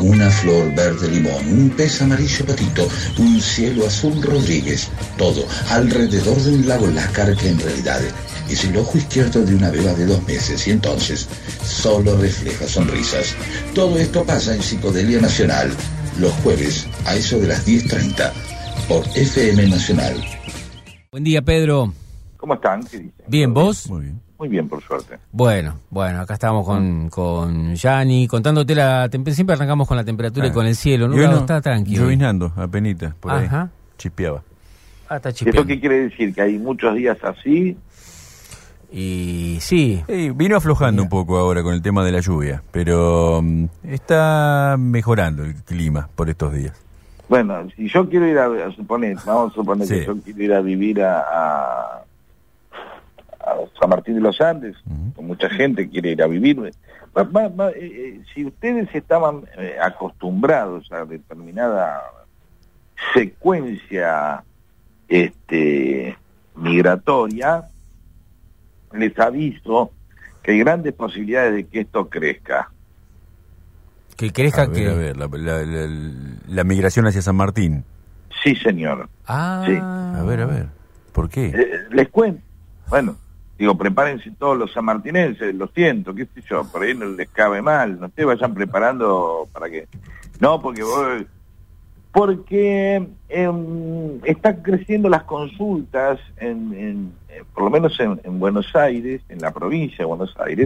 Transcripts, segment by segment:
una flor verde limón, un pez amarillo patito, un cielo azul Rodríguez, todo alrededor de un lago Lácar que en realidad es el ojo izquierdo de una beba de 2 meses y entonces solo refleja sonrisas. Todo esto pasa en Psicodelia Nacional, los jueves a eso de las 10:30 por FM Nacional. Buen día, Pedro. ¿Cómo están? ¿Qué dicen? Bien, ¿vos? Muy bien. Muy bien, por suerte. Bueno, acá estamos con Yanni, contándote la temperatura. Siempre arrancamos con la temperatura y con el cielo, ¿no? No, está tranquilo. Llovinando, apenita, por ahí. Chispeaba. Está chispeando. ¿Eso qué quiere decir? ¿Que hay muchos días así? Y sí. Vino aflojando un poco ahora con el tema de la lluvia, pero está mejorando el clima por estos días. Bueno, si yo quiero ir vamos a suponer que yo quiero ir a vivir a San Martín de los Andes, mucha gente quiere ir a vivir. Si ustedes estaban acostumbrados a determinada secuencia migratoria, les aviso que hay grandes posibilidades de que esto crezca. Que crezca la migración hacia San Martín. Sí, señor. Sí. A ver, ¿por qué? Les cuento. Bueno, digo, prepárense todos los sanmartinenses, lo siento, qué sé yo, por ahí no les cabe mal, no te vayan preparando para que... No, porque están creciendo las consultas, por lo menos en Buenos Aires, en la provincia de Buenos Aires,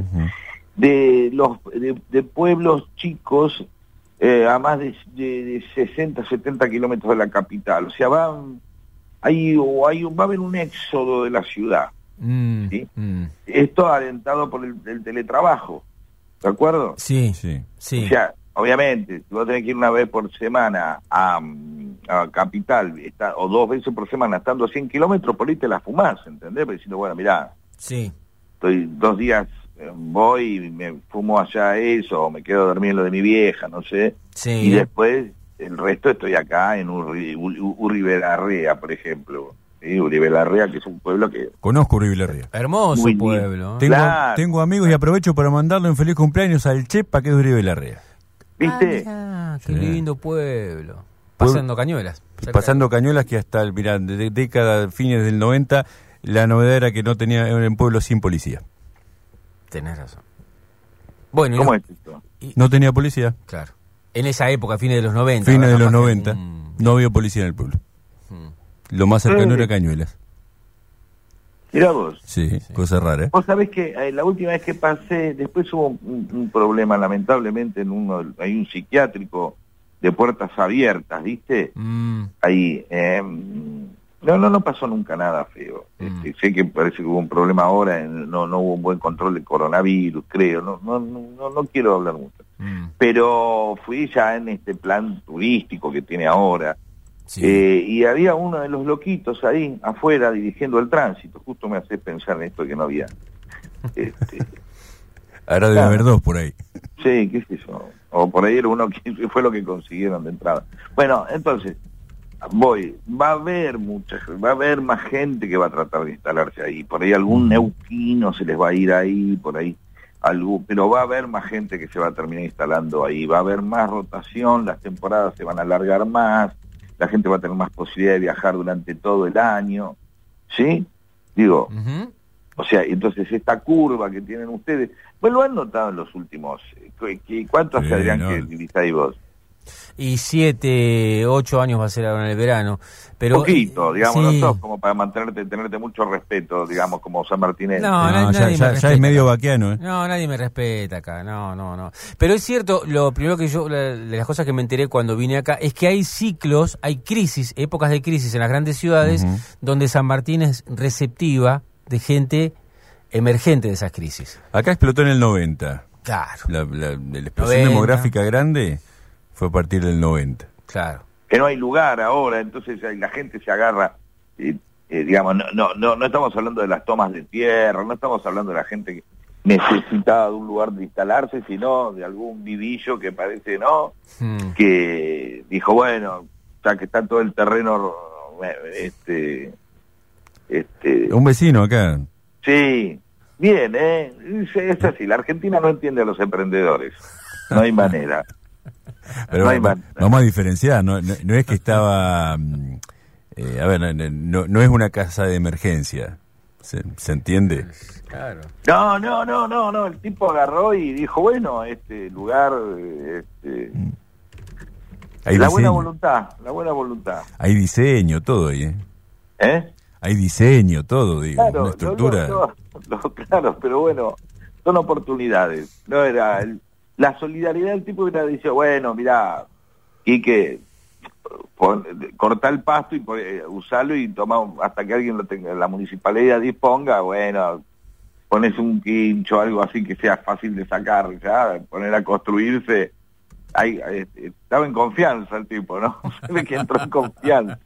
de pueblos chicos a más de 60, 70 kilómetros de la capital. O sea, va a haber un éxodo de la ciudad. ¿Sí? Esto alentado por el teletrabajo, ¿de acuerdo? Sí. O sea, obviamente, si vos tenés que ir una vez por semana a capital, o 2 veces por semana estando a 100 kilómetros, por ahí te la fumás, ¿entendés? Porque diciendo, bueno, mirá, estoy 2 días, voy y me fumo allá eso, o me quedo dormido en lo de mi vieja, no sé, y después el resto estoy acá en Uribe Larrea, por ejemplo. Sí, Uribe Larrea, que es un pueblo que... Conozco Uribe Larrea. Hermoso pueblo. Tengo amigos y aprovecho para mandarle un feliz cumpleaños al Chepa, que es de Uribe Larrea. ¿Viste? Qué lindo pueblo. Pasando Cañuelas. Pasando Cañuelas, que hasta, de década, fines del 90, la novedad era que no tenía, era un pueblo sin policía. Tenés razón. Bueno, ¿Cómo es esto? No tenía policía. Claro. En esa época, fines de los 90. Fines de los 90, no había policía en el pueblo. Lo más cercano era Cañuelas. Mirá vos. Sí, cosa rara. Vos sabés que la última vez que pasé, después hubo un problema, lamentablemente, hay un psiquiátrico de puertas abiertas, ¿viste? Ahí. No pasó nunca nada feo. Sé que parece que hubo un problema ahora, no hubo un buen control del coronavirus, creo. No quiero hablar mucho. Pero fui ya en este plan turístico que tiene ahora. Y había uno de los loquitos ahí afuera dirigiendo el tránsito. Justo me hace pensar en esto que no había. Ahora debe haber 2 por ahí. Sí, qué sé yo. O por ahí era uno que fue lo que consiguieron de entrada. Bueno, entonces, va a haber más gente que va a tratar de instalarse ahí. Por ahí algún neuquino se les va a ir ahí, por ahí pero va a haber más gente que se va a terminar instalando ahí. Va a haber más rotación, las temporadas se van a alargar más. La gente va a tener más posibilidad de viajar durante todo el año, ¿sí? Digo, o sea, entonces esta curva que tienen ustedes, pues lo han notado en los últimos, ¿cuántos tendrían que utilizáis vos? Y 7, 8 años va a ser ahora en el verano. Pero poquito, digamos, no sos como para tenerte mucho respeto, digamos, como San Martínez. No, ya es medio vaquiano, ¿eh? No, nadie me respeta acá, no. Pero es cierto, lo primero que de las cosas que me enteré cuando vine acá, es que hay ciclos, hay crisis, épocas de crisis en las grandes ciudades, donde San Martín es receptiva de gente emergente de esas crisis. Acá explotó en el 90. Claro. La explosión demográfica grande fue a partir del 90. Claro. Que no hay lugar ahora, entonces la gente se agarra, digamos, no estamos hablando de las tomas de tierra, no estamos hablando de la gente que necesitaba de un lugar de instalarse, sino de algún vivillo que parece, ¿no? Que dijo, bueno, ya que está todo el terreno, un vecino acá. Sí, bien, es así, la Argentina no entiende a los emprendedores, no hay manera. Pero No hay vamos a diferenciar, no es que estaba... a ver, no es una casa de emergencia, ¿se entiende? Claro. No, el tipo agarró y dijo, bueno, este lugar... Hay la diseño. buena voluntad. Hay diseño, todo ahí, ¿eh? ¿Eh? Hay diseño, todo, digo, Claro, una estructura... claro, pero bueno, son oportunidades. No era la solidaridad del tipo hubiera dicho, bueno, mirá, Quique, cortá el pasto y usarlo y toma hasta que alguien lo tenga, la municipalidad disponga, bueno, pones un quincho, algo así que sea fácil de sacar, ya, poner a construirse. Estaba en confianza el tipo, ¿no? Se ve que entró en confianza.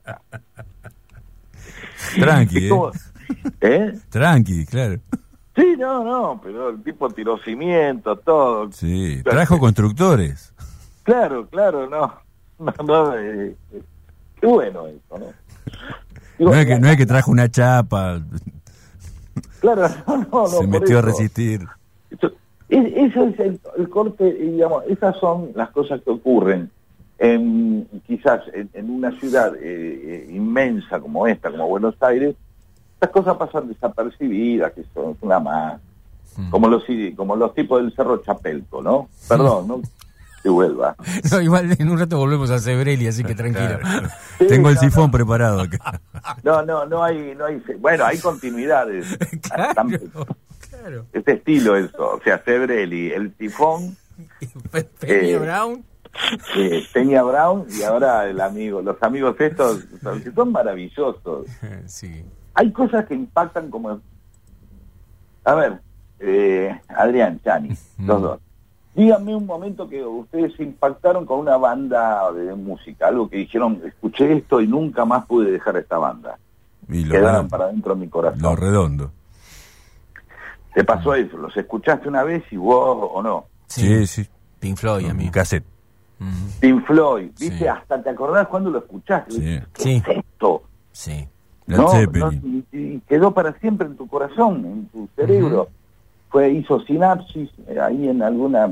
Tranqui, Tranqui, claro. Sí, no, pero el tipo tiró cimiento, todo. Sí, trajo constructores. Claro, no, qué bueno eso, ¿no? Digo, No es que trajo una chapa. Claro, no. Se metió a resistir. Eso es el corte, digamos, esas son las cosas que ocurren quizás en una ciudad inmensa como esta, como Buenos Aires. Estas cosas pasan desapercibidas, que son una más, como los tipos del Cerro Chapelco, ¿no? Perdón, no que vuelva. No, igual en un rato volvemos a Sebrelli, así que tranquilo. Claro. Sí, Tengo el sifón preparado acá. No hay, bueno, hay continuidades. Claro. Este estilo eso, o sea, Sebrelli, el sifón, Peña Brown. Peña Brown y ahora los amigos estos, que son maravillosos. Sí. Hay cosas que impactan como... A ver, Adrián, Chani, los dos. Díganme un momento que ustedes se impactaron con una banda de música, algo que dijeron, escuché esto y nunca más pude dejar esta banda. Y Quedaron para dentro de mi corazón. Lo Redondo. ¿Te pasó eso? ¿Los escuchaste una vez y vos o no? Sí. Pink Floyd, a mí. Un cassette. Pink Floyd, ¿viste? Sí. Hasta te acordás cuando lo escuchaste. Sí. ¿Qué es esto? Sí. Y quedó para siempre en tu corazón, en tu cerebro. Hizo sinapsis ahí en alguna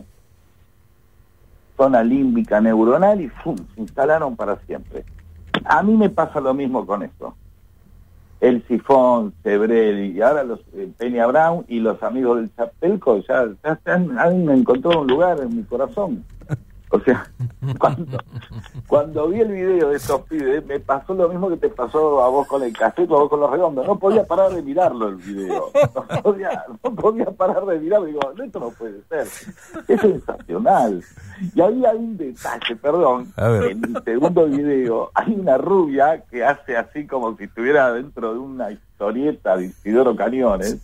zona límbica neuronal y ¡fum! Se instalaron para siempre. A mí me pasa lo mismo con esto. El Sifón, Sebrelli y ahora los Peña Brown y los amigos del Chapelco ya han encontrado un lugar en mi corazón. O sea, cuando vi el video de estos pibes, me pasó lo mismo que te pasó a vos con el cassette o a vos con los redondos. No podía parar de mirarlo el video. No podía parar de mirarlo. Digo, esto no puede ser. Es sensacional. Y ahí hay un detalle, perdón. En el segundo video hay una rubia que hace así como si estuviera dentro de una historieta de Isidoro Cañones.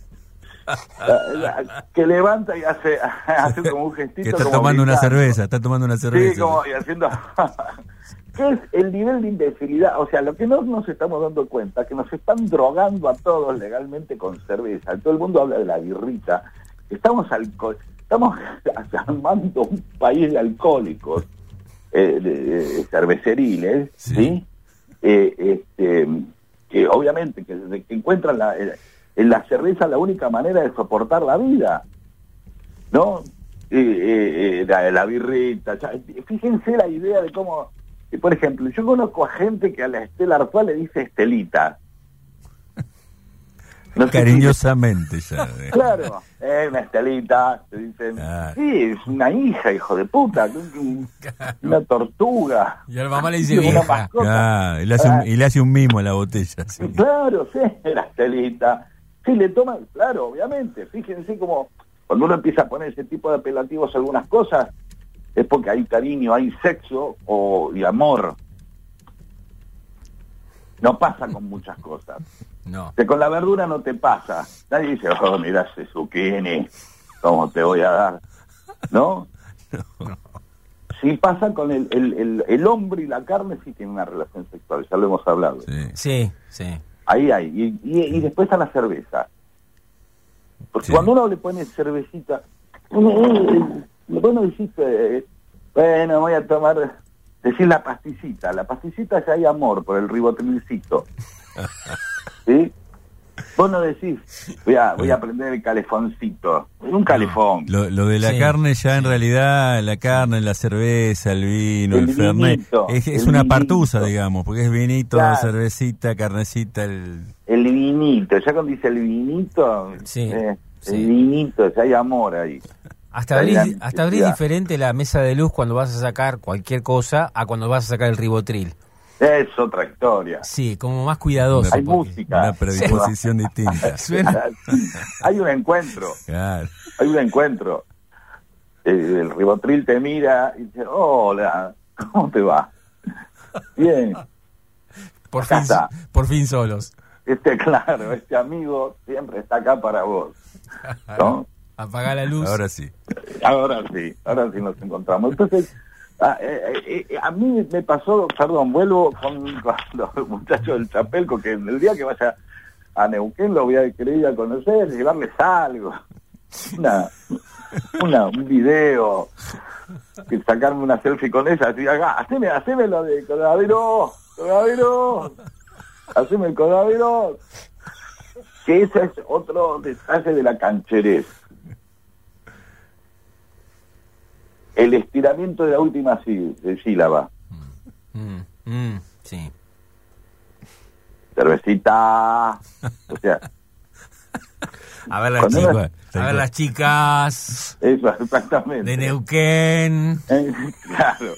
Que levanta y hace como un gestito. Que está tomando una cerveza, Sí, como y haciendo... ¿Qué es el nivel de imbecilidad? O sea, lo que no nos estamos dando cuenta, que nos están drogando a todos legalmente con cerveza. Todo el mundo habla de la birrita. Estamos armando un país de alcohólicos, de cerveceriles, ¿sí? Que obviamente que desde que encuentran en la cerveza la única manera de soportar la vida, ¿no? La birrita. Fíjense la idea de cómo, por ejemplo, yo conozco a gente que a la Estela Artois le dice Estelita. No cariñosamente ya. Claro, una Estelita, te dicen, sí, es una hija, hijo de puta, una tortuga. Y a la mamá le dice vieja. Y le hace un mimo a la botella. Sí. Claro, sí, la Estelita. Sí, le toman, claro, obviamente. Fíjense como cuando uno empieza a poner ese tipo de apelativos a algunas cosas, es porque hay cariño, hay sexo y amor. No pasa con muchas cosas. No. Que con la verdura no te pasa. Nadie dice, oh, mirá ese zucchini, ¿cómo te voy a dar? ¿No? No. Sí pasa con el hombre y la carne, sí tienen una relación sexual, ya lo hemos hablado. Sí. Ahí hay. Y después a la cerveza. Porque cuando uno le pone cervecita, bueno, dijiste, bueno, voy a tomar, decir la pasticita ya hay amor por el ribotrilcito. ¿Sí? Vos no decís, voy a prender el calefoncito. Un calefón. Lo de la carne ya en realidad, la carne, la cerveza, el vino, el fernet, es una partusa, digamos, porque es vinito, claro, cervecita, carnecita, el vinito. Ya cuando dice el vinito, el vinito, ya hay amor ahí. Hasta abrís diferente la mesa de luz cuando vas a sacar cualquier cosa a cuando vas a sacar el ribotril. Es otra historia. Sí, como más cuidadoso. Hay música. Una predisposición distinta. Hay un encuentro. Claro. Hay un encuentro. El ribotril te mira y dice, hola, ¿cómo te va? Bien. Por fin solos. Claro, este amigo siempre está acá para vos, ¿no? Apaga la luz. Ahora sí nos encontramos. Entonces, a mí me pasó, vuelvo con los muchachos del Chapelco, que el día que vaya a Neuquén lo voy a querer ir a conocer, llevarles algo, un video, sacarme una selfie con ella, así, acá, haceme lo de Codavero, haceme el Codavero, que ese es otro detalle de la cancherez. El estiramiento de la última sílaba. Sí. Cervecita. O sea. A ver las chicas. Eso, exactamente. De Neuquén. Claro.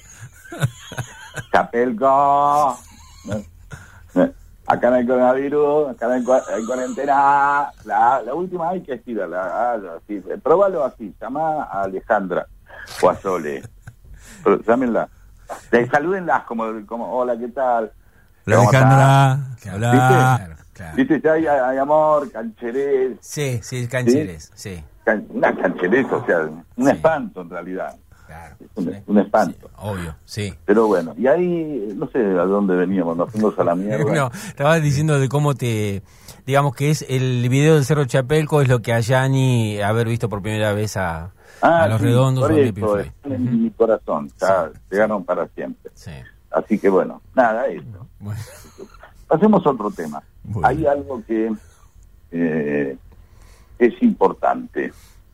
Chapelco. Acá no hay coronavirus, acá no hay cuarentena. La última hay que estirarla. Así. Próbalo así. Llama a Alejandra o a Sole. Pero llámenla. Salúdenlas como hola, ¿qué tal? Hola, Alejandra. Hola. Claro. ¿Viste? Ya hay amor, cancherés. Sí, cancherés, sí. Una cancherés, o sea, un espanto en realidad. Claro. Un espanto. Sí, obvio, sí. Pero bueno, y ahí, no sé a dónde veníamos, nos fuimos a la mierda. No, estabas diciendo de cómo digamos que es el video del Cerro Chapelco, es lo que a Yanni haber visto por primera vez a Los Redondos o a Pink Floyd. En mi corazón, ya llegaron para siempre. Sí. Así que bueno, nada, eso. Bueno. Pasemos a otro tema. Bueno. Hay algo que es importante.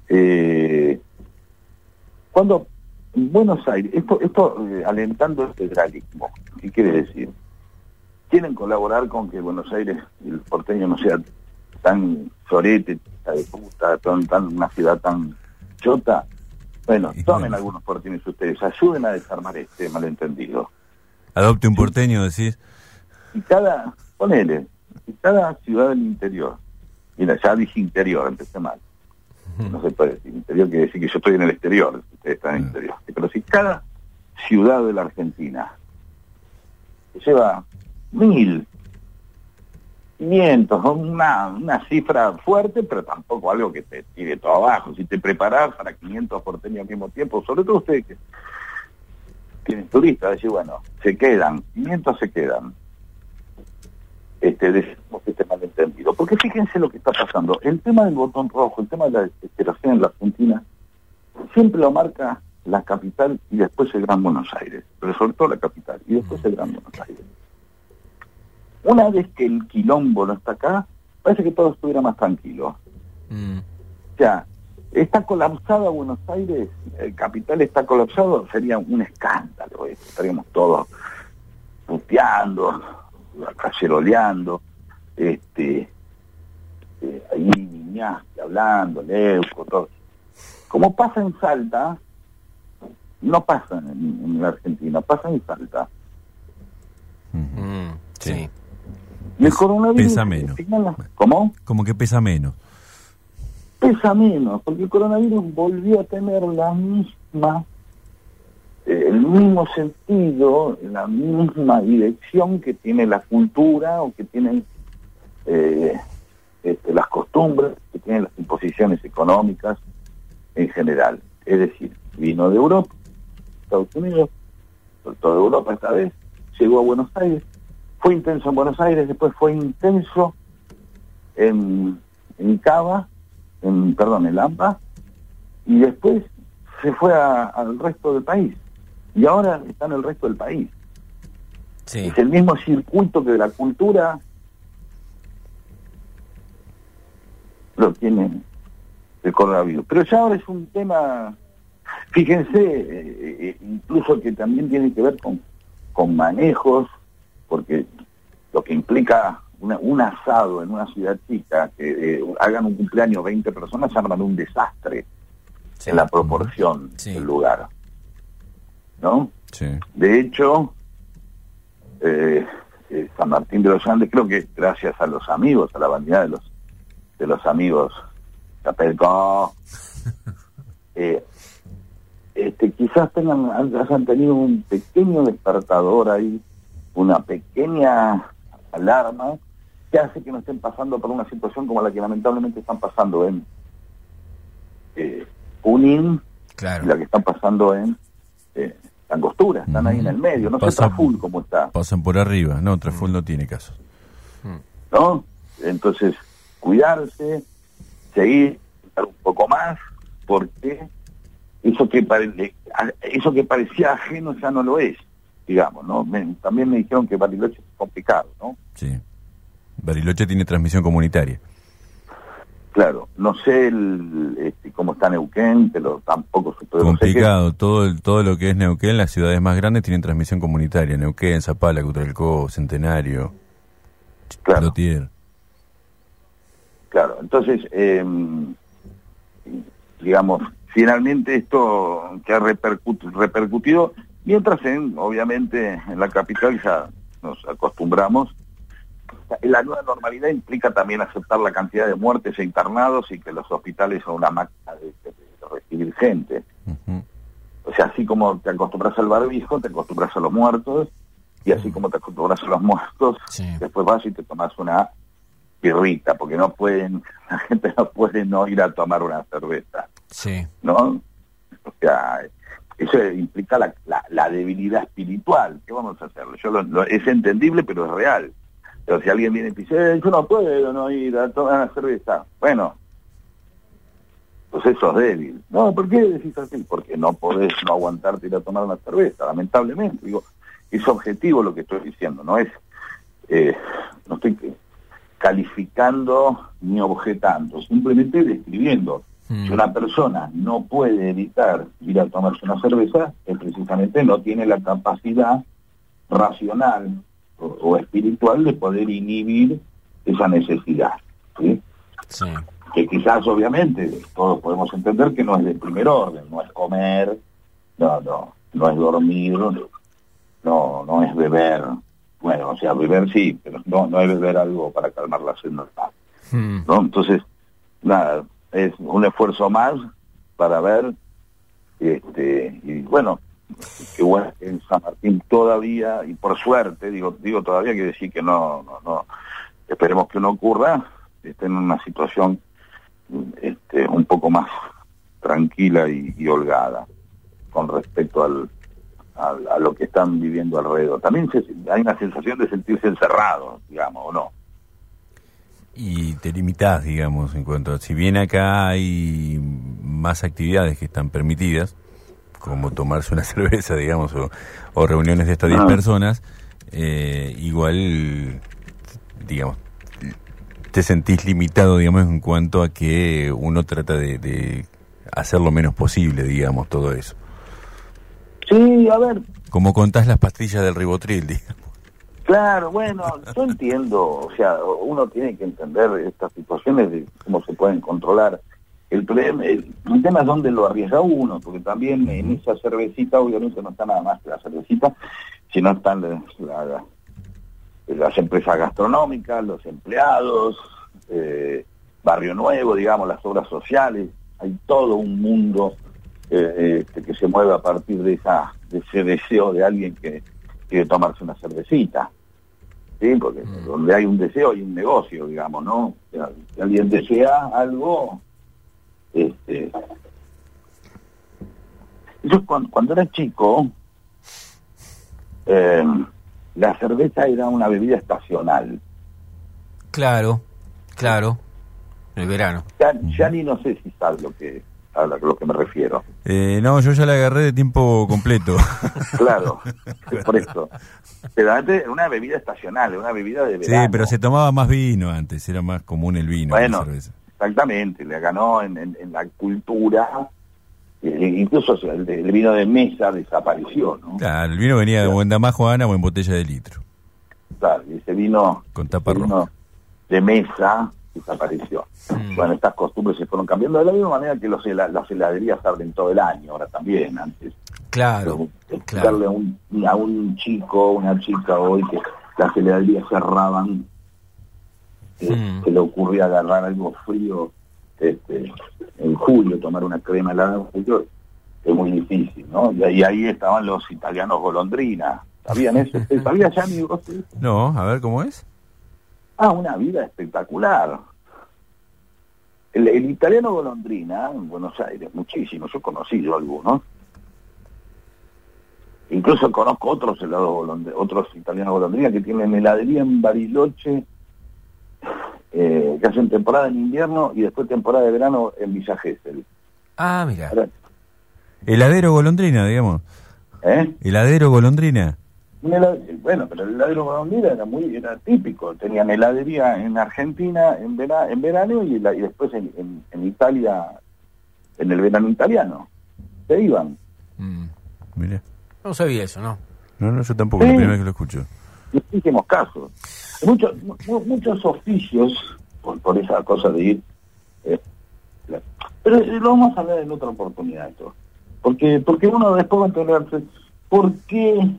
Cuando en Buenos Aires, esto alentando el federalismo, ¿qué quiere decir? Quieren colaborar con que Buenos Aires, el porteño, no sea tan sorete, de puta, una ciudad tan chota. Bueno, tomen algunos porteños ustedes, ayuden a desarmar este malentendido. Adopte un porteño, decís. Y cada ciudad del interior, mira, ya dije interior, empecé mal. No se puede decir interior, quiere decir que yo estoy en el exterior, ustedes están en el interior. Pero si cada ciudad de la Argentina lleva 1.500, una cifra fuerte, pero tampoco algo que te tire todo abajo. Si te preparás para 500 porteños al mismo tiempo, sobre todo ustedes que tienen turistas, decir, bueno, se quedan, 500 se quedan. Decimos que esté malentendido. Porque fíjense lo que está pasando. El tema del botón rojo, el tema de la desesperación en la Argentina, siempre lo marca la capital y después el Gran Buenos Aires. Pero sobre todo la capital y después el Gran Buenos Aires. Una vez que el quilombo no está acá, parece que todo estuviera más tranquilo. O sea, está colapsada Buenos Aires, el capital está colapsado, sería un escándalo. Estaríamos todos puteando, caceroleando, ahí Niñaste hablando, Leuco, todo. Como pasa en Salta, no pasa en la Argentina, pasa en Salta. Sí. Y el coronavirus pesa menos. ¿Cómo? Como que pesa menos. Pesa menos, porque el coronavirus volvió a tener el mismo sentido, la misma dirección que tiene la cultura o que tienen las costumbres, que tienen las imposiciones económicas en general. Es decir, vino de Europa, Estados Unidos, toda Europa esta vez, llegó a Buenos Aires, fue intenso en Buenos Aires, después fue intenso en Cava, en Lampa, y después se fue al resto del país. Y ahora está en el resto del país. Sí. Es el mismo circuito que de la cultura lo tienen el coronavirus. Pero ya ahora es un tema, fíjense, incluso que también tiene que ver con manejos, porque lo que implica un asado en una ciudad chica, que hagan un cumpleaños 20 personas, se arman un desastre en la proporción del lugar, ¿no? Sí. De hecho, San Martín de los Andes, creo que gracias a los amigos, a la bandera de los amigos Chapelco, quizás hayan tenido un pequeño despertador ahí, una pequeña alarma que hace que no estén pasando por una situación como la que lamentablemente están pasando en Junín, claro, y la que están pasando en Angostura. Están ahí en el medio, no sé Traful cómo está. Pasan por arriba, no, Traful no tiene casos. ¿No? Entonces, cuidarse, seguir un poco más, porque eso que parecía ajeno ya no lo es, digamos, ¿no? También me dijeron que Bariloche es complicado, ¿no? Sí. Bariloche tiene transmisión comunitaria. Claro, no sé cómo está Neuquén, pero tampoco se puede... Complicado, todo lo que es Neuquén, las ciudades más grandes tienen transmisión comunitaria. Neuquén, Zapala, Cutralcó, Centenario, claro. Lotier. Claro, entonces, digamos, finalmente esto que ha repercutido, mientras obviamente en la capital ya nos acostumbramos. La nueva normalidad implica también aceptar la cantidad de muertes e internados y que los hospitales son una máquina de recibir gente. Uh-huh. O sea, así como te acostumbras al barbijo, te acostumbras a los muertos, y así como te acostumbras a los muertos, después vas y te tomas una birrita, porque la gente no puede no ir a tomar una cerveza. Sí. ¿No? O sea, eso implica la debilidad espiritual. ¿Qué vamos a hacer? Es entendible, pero es real. Pero si alguien viene y dice, yo no puedo no ir a tomar una cerveza, bueno, pues eso es débil. No, ¿por qué decís así? Porque no podés no aguantarte ir a tomar una cerveza, lamentablemente. Digo, es objetivo lo que estoy diciendo, no es, no estoy calificando ni objetando, simplemente describiendo. Si una persona no puede evitar ir a tomarse una cerveza, es precisamente no tiene la capacidad racional o espiritual de poder inhibir esa necesidad, ¿sí? Sí. Que quizás obviamente todos podemos entender que no es de primer orden, no es comer, no es dormir, no es beber, bueno, o sea, beber sí, pero no es beber algo para calmar la sed normal, ¿no? Entonces, nada, es un esfuerzo más para ver, y bueno, que bueno, en San Martín todavía, y por suerte, digo todavía, quiere decir que no, esperemos que no ocurra, esté en una situación un poco más tranquila y holgada con respecto a lo que están viviendo alrededor. También hay una sensación de sentirse encerrado, digamos, ¿o no? Y te limitás, digamos, en cuanto a, si bien acá hay más actividades que están permitidas, como tomarse una cerveza, digamos, o reuniones de estas 10 personas, igual, digamos, te sentís limitado, digamos, en cuanto a que uno trata de hacer lo menos posible, digamos, todo eso. Sí, a ver. Como contás las pastillas del Ribotril, digamos. Claro, bueno, yo entiendo, o sea, uno tiene que entender estas situaciones de cómo se pueden controlar. El tema es dónde lo arriesga uno, porque también en esa cervecita obviamente no está nada más que la cervecita, sino están las empresas gastronómicas, los empleados, Barrio Nuevo, digamos, las obras sociales. Hay todo un mundo que se mueve a partir de ese deseo de alguien que quiere tomarse una cervecita, ¿sí? Porque donde hay un deseo hay un negocio, digamos, ¿no? O sea, si alguien desea algo... Yo cuando era chico, la cerveza era una bebida estacional. Claro, el verano. Ya ni no sé si sabes a lo que me refiero. No, yo ya la agarré de tiempo completo. Claro, por eso. Pero antes era una bebida estacional, una bebida de verano. Sí, pero se tomaba más vino antes, era más común el vino. Bueno, que la cerveza. exactamente, le ganó en la cultura, incluso el vino de mesa desapareció, ¿no? Claro, el vino venía o en Damajo Ana o en botella de litro. Claro, y ese vino, con tapa roja de mesa desapareció. Bueno, estas costumbres se fueron cambiando de la misma manera que las heladerías abren todo el año, ahora también, antes. Claro. Explicarle a un chico, una chica hoy que las heladerías cerraban, se le ocurría agarrar algo frío en julio, tomar una crema helada en julio, es muy difícil, ¿no? Y ahí estaban los italianos golondrina. ¿Sabían eso? ¿Sabías, Gianni? No, a ver, ¿cómo es? Una vida espectacular. El italiano golondrina, en Buenos Aires, muchísimo, yo conocí algunos. Incluso conozco otros otros italianos golondrina que tienen heladería en Bariloche, que hacen temporada en invierno y después temporada de verano en Villa Gesell. Ah, mira. Heladero golondrina, digamos. Heladero golondrina. Bueno, pero el heladero golondrina era típico. Tenían heladería en Argentina en verano y después en Italia, en el verano italiano. Se iban. Mira. No sabía eso, ¿no? No, yo tampoco, la primera vez que lo escucho. Muchísimos casos. Muchos oficios por esa cosa de ir. Pero lo vamos a hablar en otra oportunidad esto. Porque uno después va a enterarse ¿por qué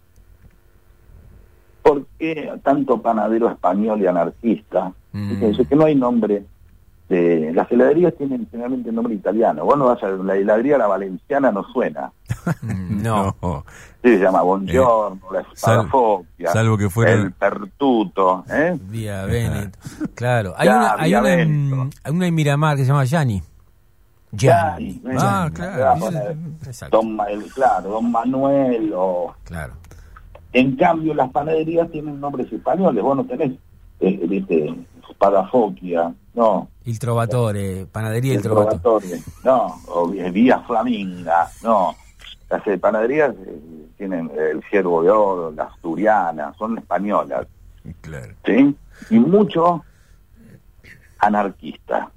tanto panadero español y anarquista? Fíjense que no hay nombre. Las heladerías tienen generalmente nombre italiano. Vos no vas a la heladería La Valenciana, no suena. No. Sí, se llama Buongiorno, la Spadafocchia, salvo que fuera el Pertuto, Vía Veneto. Claro. Hay una en Miramar que se llama Gianni. Gianni. Claro. Don Manuel o... Claro. En cambio, las panaderías tienen nombres españoles. Vos no tenés Spadafocchia, no. Il Trovatore, Panadería Il Trovatore. No, o Vía Flaminga, no. Las panaderías tienen el Ciervo de Oro, la Asturiana, son españolas. Claro. ¿Sí? Y mucho anarquista.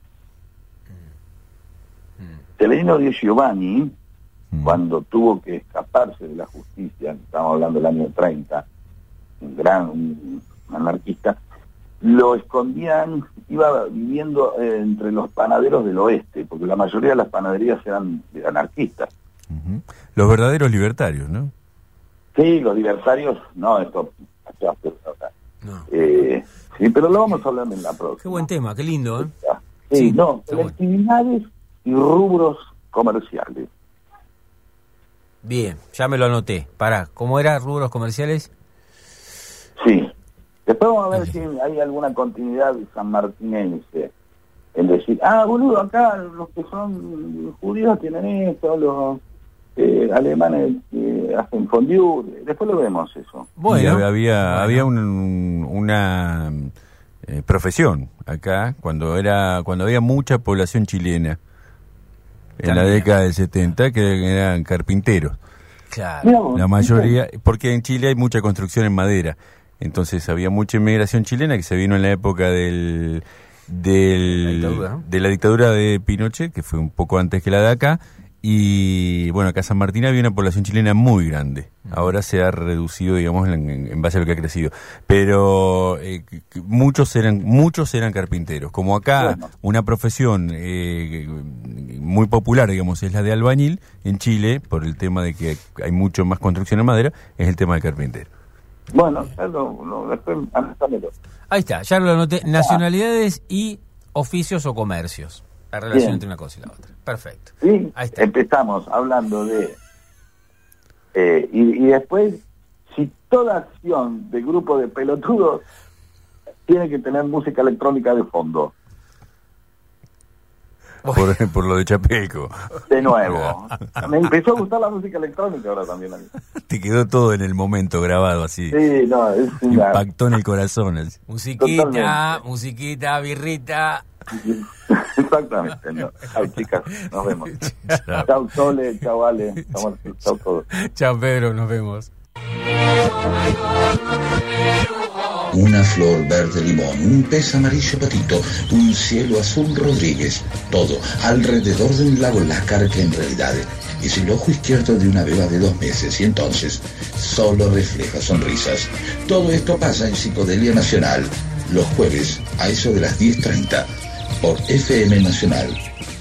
Celestino Di Giovanni, cuando tuvo que escaparse de la justicia, estamos hablando del año 30, un gran anarquista, lo escondían, iba viviendo entre los panaderos del oeste, porque la mayoría de las panaderías eran anarquistas. Los verdaderos libertarios, ¿no? Sí, los libertarios, no, esto... No. Sí, pero lo vamos a hablar en la próxima. Qué buen tema, qué lindo, ¿eh? Sí, no, actividades y rubros comerciales. Bien, ya me lo anoté. ¿Cómo era rubros comerciales? Sí. Después vamos a ver si hay alguna continuidad sanmartinense. En decir, boludo, acá los que son judíos tienen esto, los alemanes hacen fondue. Después lo vemos eso. Bueno, había una profesión acá cuando había mucha población chilena. En la década del 70, que eran carpinteros. Claro. La mayoría, porque en Chile hay mucha construcción en madera. Entonces había mucha inmigración chilena que se vino en la época de la dictadura de Pinochet, que fue un poco antes que la de acá. Y bueno, acá en San Martín había una población chilena muy grande. Ahora se ha reducido, digamos, en base a lo que ha crecido. Pero muchos eran carpinteros. Como acá una profesión muy popular, digamos, es la de albañil, en Chile, por el tema de que hay mucho más construcción en madera, es el tema de carpintero. Bueno, después anotámelo. Ahí está, ya lo anoté. Nacionalidades y oficios o comercios. La relación entre una cosa y la otra. Perfecto. Sí, ahí está. Empezamos hablando de... y después, si toda acción de grupo de pelotudos tiene que tener música electrónica de fondo. Por lo de Chapelco. De nuevo. Me empezó a gustar la música electrónica ahora también a mí. Te quedó todo en el momento grabado así. Sí, no, es impactó en el corazón. Así. Musiquita, birrita. Exactamente. No. Chao, chicas, nos vemos. Chao, Sole, chao, Ale. Chao, todos. Chao, Pedro, nos vemos. Una flor verde limón, un pez amarillo patito, un cielo azul Rodríguez, todo alrededor de un lago Lácar que en realidad es el ojo izquierdo de una beba de 2 meses y entonces solo refleja sonrisas. Todo esto pasa en Psicodelia Nacional, los jueves a eso de las 10:30 por FM Nacional